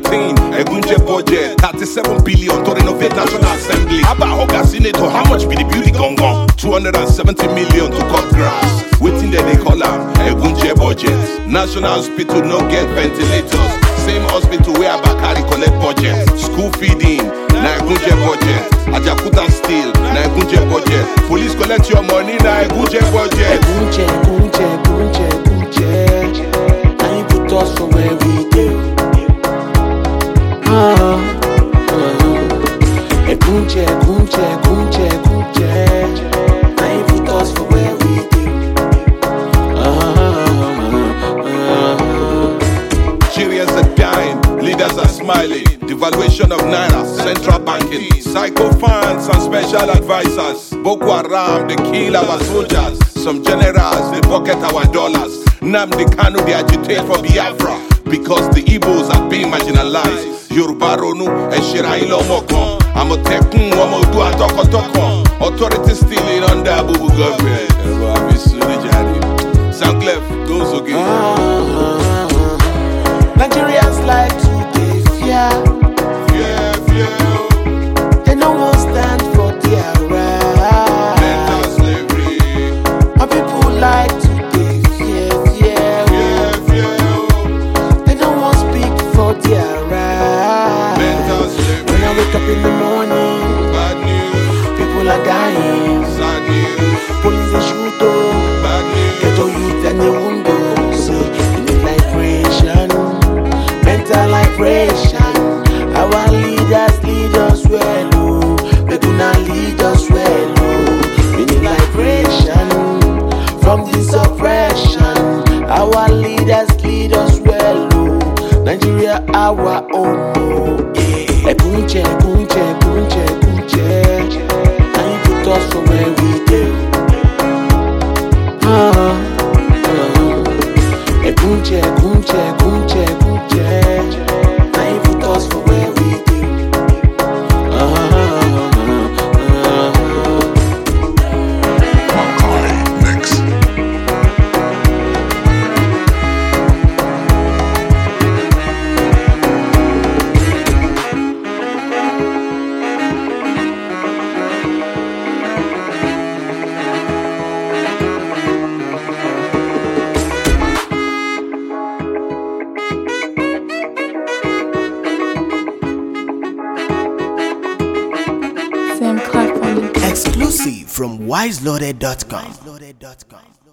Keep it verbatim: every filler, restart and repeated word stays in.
seventeen, Egunje budget, thirty-seven billion to renovate National Assembly. Abba Hoga Senator, how much be the beauty gone gone? two hundred seventy million to cut grass. Waiting there they call am Egunje budget. National Hospital no get ventilators. Same hospital where Abakari collect budget. School feeding, na Egunje budget. Ajakuta steel, na Egunje budget. Police collect your money, na Egunje budget. Egunje, Egunje, Egunje, Egunje. Now you put us from where we do. Ah, uh-huh. Egunje, Egunje, Egunje, Egunje. Now you put us from where we do. Nigerians are dying, leaders are smiling. Devaluation of naira, central banking, psycho funds and special advisors. Boko Haram, they kill our soldiers. Some generals, they pocket our dollars. Nnamdi Kanu, they agitate for Biafra because the Igbos are being marginalized. Yoruba Ronu, Eshira Ilomokon, Amotekun, Omodu Atokotokon. Authorities stealing under Abubu government. Sanclef goes again. Nigerians like to dey fear. Fear, fear. They no wan stand for their right. Mental slavery. My people like to dey fear, fear. Fear, fear. They no wan speak for their right. Mental slavery. When I wake up in the morning, Bad news. people are dying. Sad news. Police dey shoot oh. Bad news. Ghetto youth and the window. Say, in the liberation, mental liberation. Our leaders lead us well, oh. They do not lead us well, oh. We need liberation from this oppression. Our leaders lead us well, oh. Nigeria, our own, oh. Yeah. Egunje, Egunje, Egunje, Egunje. Now you put us from where we do. Ah. Egunje, Egunje, Egunje, Egunje. Now you put us for where we do. Macaulay Mix. Sam Clef on the Exclusive from wise loaded dot com.